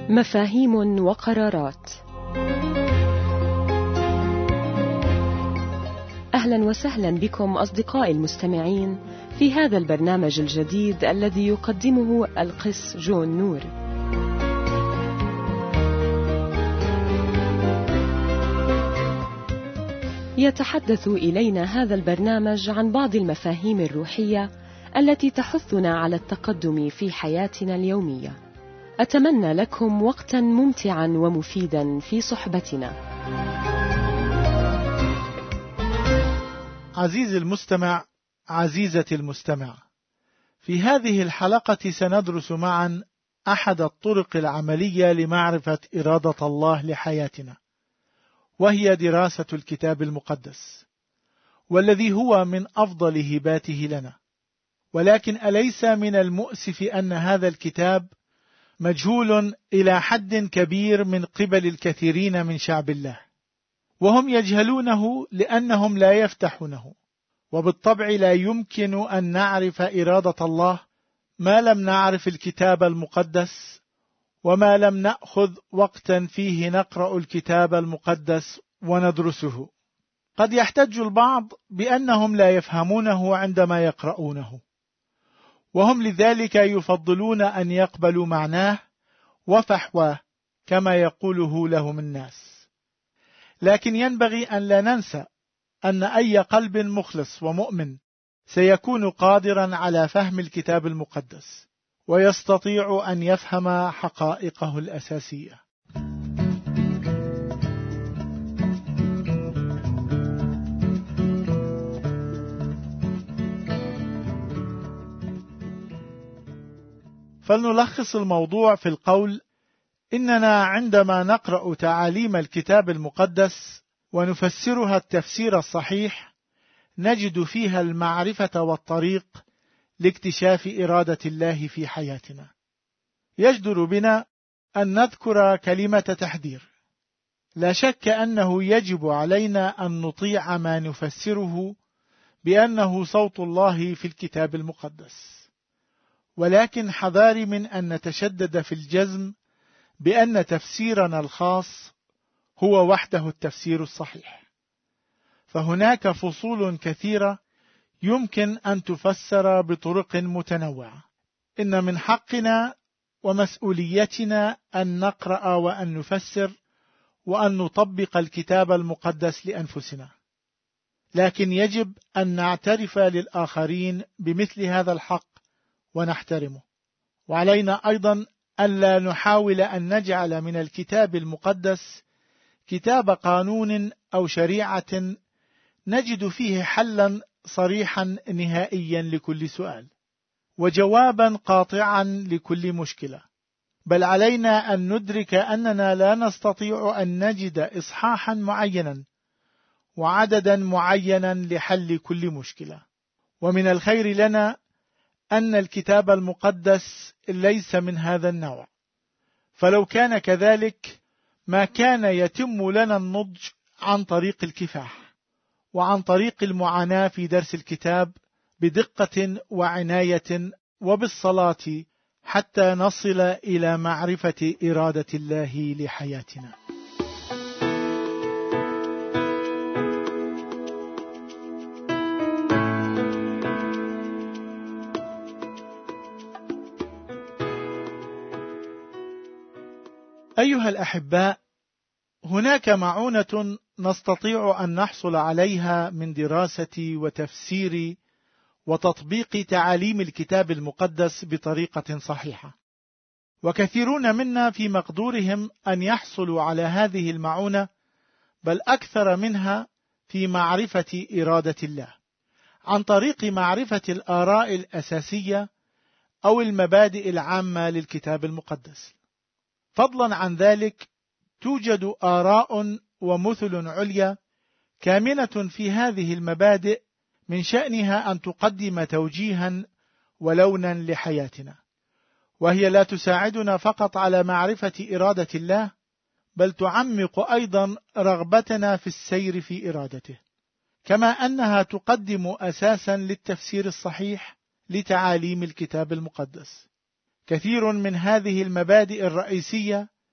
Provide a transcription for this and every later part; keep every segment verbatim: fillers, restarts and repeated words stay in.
مفاهيم وقرارات. أهلا وسهلا بكم أصدقائي المستمعين في هذا البرنامج الجديد الذي يقدمه القس جون نور. يتحدث إلينا هذا البرنامج عن بعض المفاهيم الروحية التي تحثنا على التقدم في حياتنا اليومية. أتمنى لكم وقتا ممتعا ومفيدا في صحبتنا. عزيزي المستمع، عزيزتي المستمع، في هذه الحلقة سندرس معا أحد الطرق العملية لمعرفة إرادة الله لحياتنا، وهي دراسة الكتاب المقدس، والذي هو من أفضل هباته لنا. ولكن أليس من المؤسف أن هذا الكتاب مجهول إلى حد كبير من قبل الكثيرين من شعب الله، وهم يجهلونه لأنهم لا يفتحونه، وبالطبع لا يمكن أن نعرف إرادة الله ما لم نعرف الكتاب المقدس، وما لم نأخذ وقتا فيه نقرأ الكتاب المقدس وندرسه. قد يحتج البعض بأنهم لا يفهمونه عندما يقرؤونه، وهم لذلك يفضلون أن يقبلوا معناه وفحواه كما يقوله لهم الناس. لكن ينبغي أن لا ننسى أن أي قلب مخلص ومؤمن سيكون قادرا على فهم الكتاب المقدس، ويستطيع أن يفهم حقائقه الأساسية. فلنلخص الموضوع في القول: إننا عندما نقرأ تعاليم الكتاب المقدس ونفسرها التفسير الصحيح نجد فيها المعرفة والطريق لاكتشاف إرادة الله في حياتنا. يجدر بنا أن نذكر كلمة تحذير. لا شك أنه يجب علينا أن نطيع ما نفسره بأنه صوت الله في الكتاب المقدس، ولكن حذاري من أن نتشدد في الجزم بأن تفسيرنا الخاص هو وحده التفسير الصحيح، فهناك فصول كثيرة يمكن أن تفسر بطرق متنوعة. إن من حقنا ومسؤوليتنا أن نقرأ وأن نفسر وأن نطبق الكتاب المقدس لأنفسنا، لكن يجب أن نعترف للآخرين بمثل هذا الحق ونحترمه. وعلينا أيضا ألا نحاول أن نجعل من الكتاب المقدس كتاب قانون أو شريعة نجد فيه حلا صريحا نهائيا لكل سؤال وجوابا قاطعا لكل مشكلة، بل علينا أن ندرك أننا لا نستطيع أن نجد إصحاحا معينا وعددا معينا لحل كل مشكلة. ومن الخير لنا أن الكتاب المقدس ليس من هذا النوع، فلو كان كذلك ما كان يتم لنا النضج عن طريق الكفاح وعن طريق المعاناة في درس الكتاب بدقة وعناية وبالصلاة حتى نصل إلى معرفة إرادة الله لحياتنا. أيها الأحباء، هناك معونة نستطيع أن نحصل عليها من دراسة وتفسير وتطبيق تعاليم الكتاب المقدس بطريقة صحيحة، وكثيرون منا في مقدورهم أن يحصلوا على هذه المعونة، بل أكثر منها في معرفة إرادة الله عن طريق معرفة الآراء الأساسية أو المبادئ العامة للكتاب المقدس. فضلا عن ذلك توجد آراء ومثل عليا كامنة في هذه المبادئ من شأنها أن تقدم توجيها ولونا لحياتنا، وهي لا تساعدنا فقط على معرفة إرادة الله، بل تعمق أيضا رغبتنا في السير في إرادته، كما أنها تقدم أساسا للتفسير الصحيح لتعاليم الكتاب المقدس. كثير من هذه المبادئ الرئيسية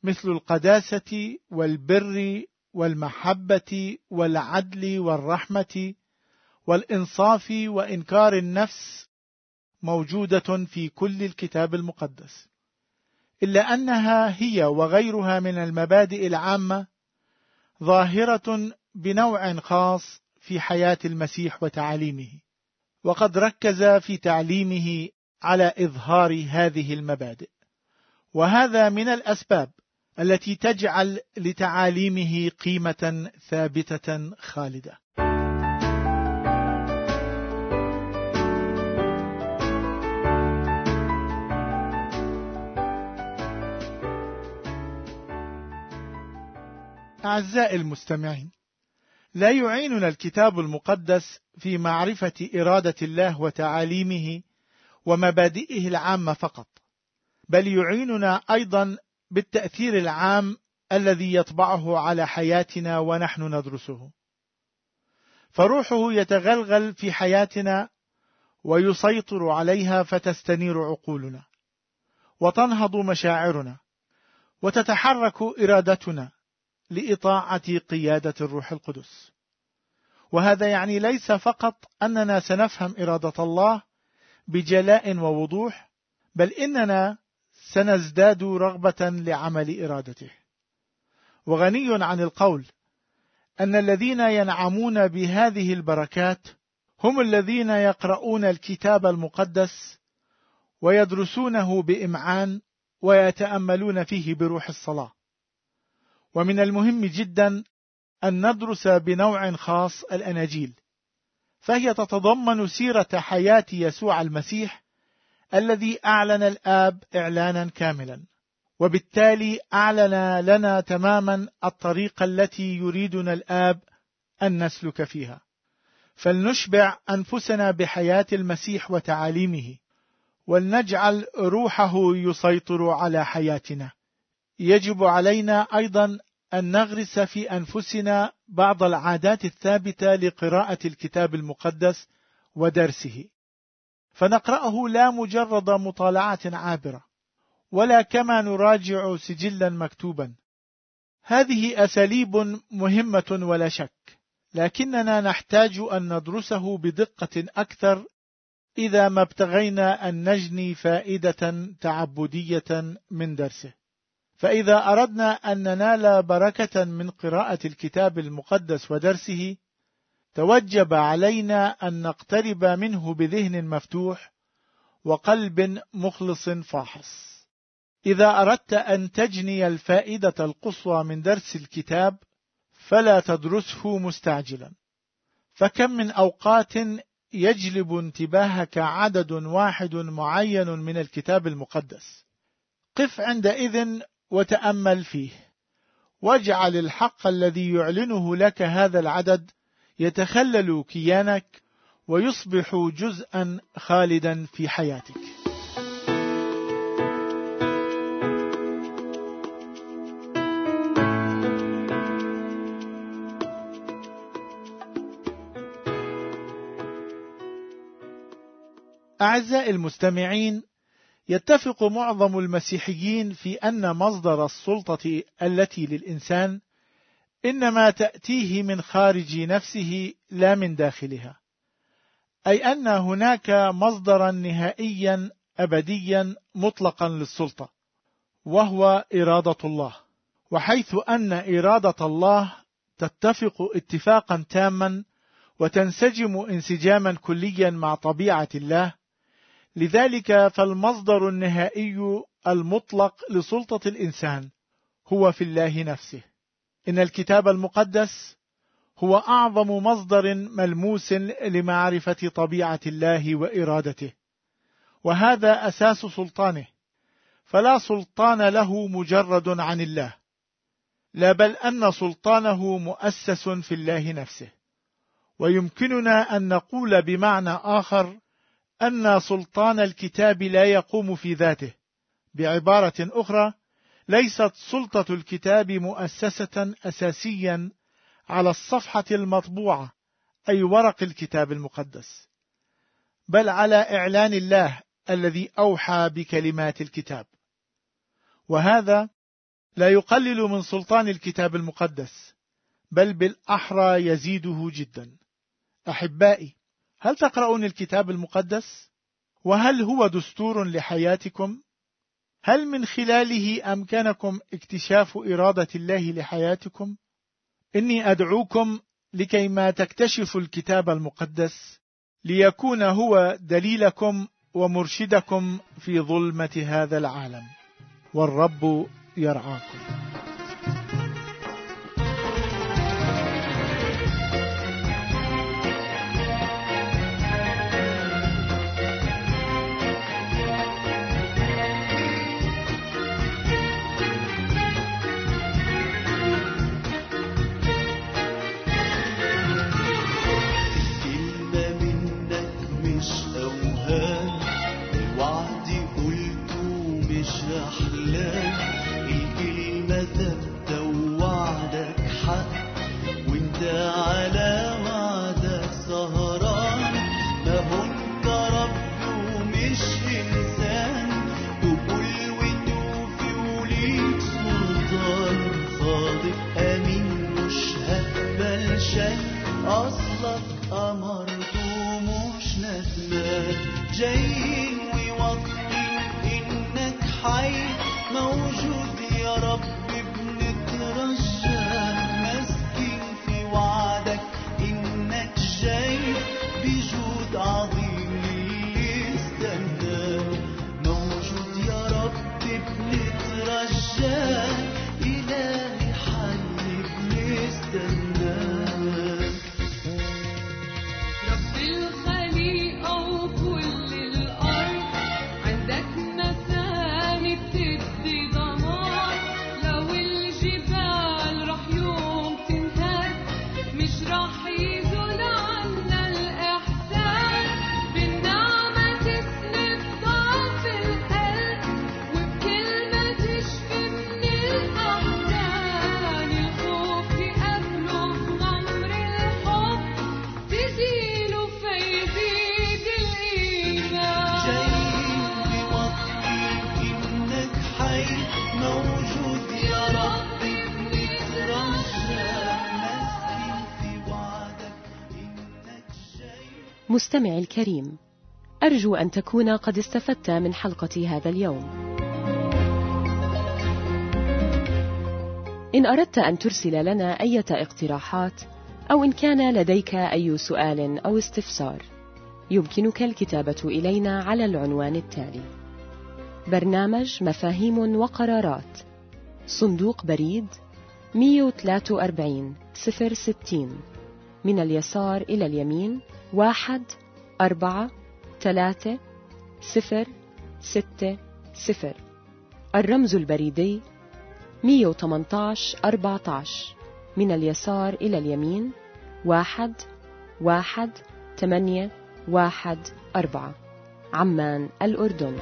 مثل القداسة والبر والمحبة والعدل والرحمة والإنصاف وإنكار النفس موجودة في كل الكتاب المقدس، إلا أنها هي وغيرها من المبادئ العامة ظاهرة بنوع خاص في حياة المسيح وتعاليمه، وقد ركز في تعليمه على إظهار هذه المبادئ، وهذا من الأسباب التي تجعل لتعاليمه قيمة ثابتة خالدة. أعزائي المستمعين، لا يعيننا الكتاب المقدس في معرفة إرادة الله وتعاليمه ومبادئه العامة فقط، بل يعيننا أيضا بالتأثير العام الذي يطبعه على حياتنا ونحن ندرسه، فروحه يتغلغل في حياتنا ويسيطر عليها، فتستنير عقولنا وتنهض مشاعرنا وتتحرك إرادتنا لإطاعة قيادة الروح القدس. وهذا يعني ليس فقط أننا سنفهم إرادة الله بجلاء ووضوح، بل إننا سنزداد رغبة لعمل إرادته. وغني عن القول أن الذين ينعمون بهذه البركات هم الذين يقرؤون الكتاب المقدس ويدرسونه بإمعان ويتأملون فيه بروح الصلاة. ومن المهم جدا أن ندرس بنوع خاص الأناجيل، فهي تتضمن سيرة حياة يسوع المسيح الذي أعلن الآب إعلانا كاملا، وبالتالي أعلن لنا تماما الطريقة التي يريدنا الآب أن نسلك فيها. فلنشبع أنفسنا بحياة المسيح وتعاليمه، ولنجعل روحه يسيطر على حياتنا. يجب علينا أيضا أن نغرس في أنفسنا بعض العادات الثابتة لقراءة الكتاب المقدس ودرسه، فنقرأه لا مجرد مطالعة عابرة، ولا كما نراجع سجلا مكتوبا. هذه أساليب مهمة ولا شك، لكننا نحتاج أن ندرسه بدقة أكثر إذا ما ابتغينا أن نجني فائدة تعبدية من درسه. فإذا أردنا أن ننال بركة من قراءة الكتاب المقدس ودرسه، توجب علينا أن نقترب منه بذهن مفتوح وقلب مخلص فاحص. إذا أردت أن تجني الفائدة القصوى من درس الكتاب، فلا تدرسه مستعجلا، فكم من أوقات يجلب انتباهك عدد واحد معين من الكتاب المقدس. قف عندئذ وتأمل فيه، واجعل الحق الذي يعلنه لك هذا العدد يتخلل كيانك ويصبح جزءا خالدا في حياتك. أعزائي المستمعين، يتفق معظم المسيحيين في أن مصدر السلطة التي للإنسان إنما تأتيه من خارج نفسه لا من داخلها، أي أن هناك مصدرا نهائيا أبديا مطلقا للسلطة، وهو إرادة الله. وحيث أن إرادة الله تتفق اتفاقا تاما وتنسجم انسجاما كليا مع طبيعة الله، لذلك فالمصدر النهائي المطلق لسلطة الإنسان هو في الله نفسه. إن الكتاب المقدس هو أعظم مصدر ملموس لمعرفة طبيعة الله وإرادته، وهذا أساس سلطانه، فلا سلطان له مجرد عن الله، لا بل أن سلطانه مؤسس في الله نفسه. ويمكننا أن نقول بمعنى آخر أن سلطان الكتاب لا يقوم في ذاته. بعبارة أخرى، ليست سلطة الكتاب مؤسسة أساسيا على الصفحة المطبوعة أي ورق الكتاب المقدس، بل على إعلان الله الذي أوحى بكلمات الكتاب. وهذا لا يقلل من سلطان الكتاب المقدس، بل بالأحرى يزيده جدا. أحبائي، هل تقرؤون الكتاب المقدس؟ وهل هو دستور لحياتكم؟ هل من خلاله أمكنكم اكتشاف إرادة الله لحياتكم؟ إني أدعوكم لكي ما تكتشفوا الكتاب المقدس، ليكون هو دليلكم ومرشدكم في ظلمة هذا العالم. والرب يرعاكم. أصلك أمرته مش ندمان، جاي ويوطي إنك حي موجود يا رب، بنترجى مسكين في وعدك إنك جاي بجود عظيم يستنى، موجود يا رب بنترجى إلهي حي بنستنى. مستمعي الكريم، أرجو أن تكون قد استفدت من حلقة هذا اليوم. إن أردت أن ترسل لنا أي اقتراحات أو إن كان لديك أي سؤال أو استفسار، يمكنك الكتابة إلينا على العنوان التالي: برنامج مفاهيم وقرارات، صندوق بريد مئة وثلاثة وأربعين صفر ستين، من اليسار إلى اليمين واحد أربعة ثلاثة صفر ستة صفر. الرمز البريدي مئة وثمانية عشر أربعة عشر، من اليسار إلى اليمين واحد واحد ثمانية واحد أربعة، عمان الأردن.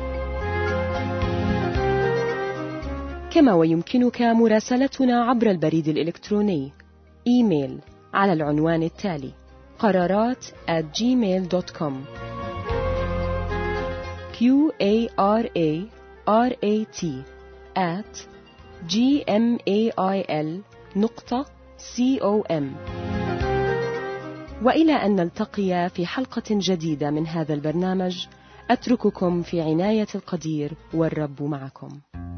كما ويمكنك مراسلتنا عبر البريد الإلكتروني إيميل على العنوان التالي: قرارات at gmail dot com. q a r a r a t at g m a i l نقطة c o m. وإلى أن نلتقي في حلقة جديدة من هذا البرنامج، أترككم في عناية القدير، والرب معكم.